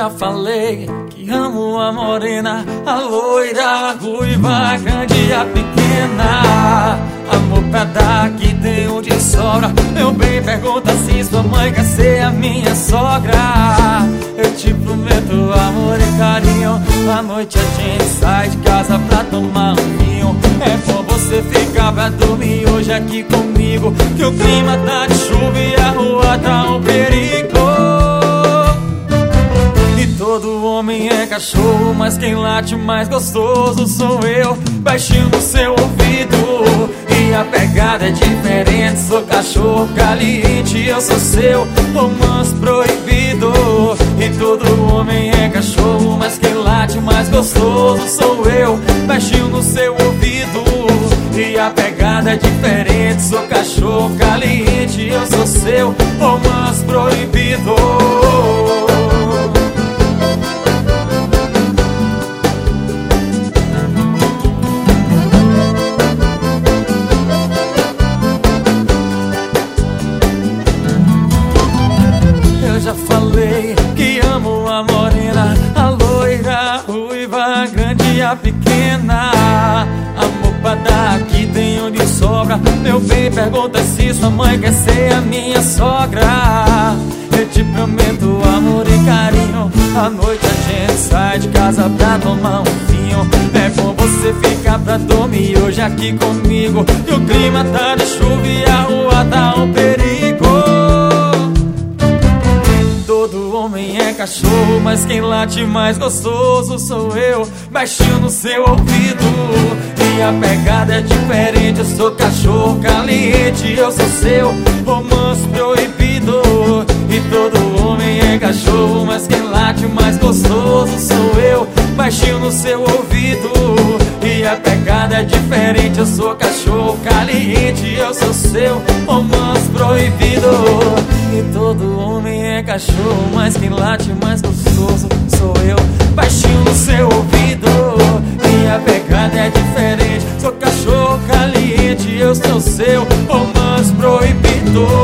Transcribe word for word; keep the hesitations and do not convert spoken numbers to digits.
já falei que amo a morena, a loira, a ruiva, a grande e a pequena. Amor pra dar que tem um de sobra. Meu bem, pergunta se sua mãe quer ser a minha sogra. Eu te prometo amor e carinho. À noite a gente sai de casa pra tomar um vinho. É bom você ficar pra dormir hoje aqui comigo, que o clima tá de chuva e a rua tá um perigo. Todo homem é cachorro, mas quem late mais gostoso sou eu. Baixinho no seu ouvido e a pegada é diferente. Sou cachorro caliente, eu sou seu romance proibido. E todo homem é cachorro, mas quem late mais gostoso sou eu. Baixinho no seu ouvido e a pegada é diferente. Sou cachorro caliente, eu sou seu romance proibido. Já falei que amo a morena, a loira, a ruiva, a grande e a pequena. Amor pra dar que tem onde sobra. Meu bem, pergunta se sua mãe quer ser a minha sogra. Eu te prometo amor e carinho. À noite a gente sai de casa pra tomar um vinho. É bom você ficar pra dormir hoje aqui comigo, que o clima tá de chuva e a rua tá um perigo. Todo homem é cachorro, mas quem late mais gostoso sou eu. Baixinho no seu ouvido e a pegada é diferente. Eu sou cachorro caliente, eu sou seu romance proibido. E todo homem é cachorro, mas quem late mais gostoso sou eu. Baixinho no seu ouvido e a pegada é diferente. Eu sou cachorro caliente, eu sou seu romance proibido. E todo homem é cachorro, mas quem late mais gostoso sou eu. Baixinho no seu ouvido e a pegada é diferente. Sou cachorro caliente, eu sou seu romance proibido.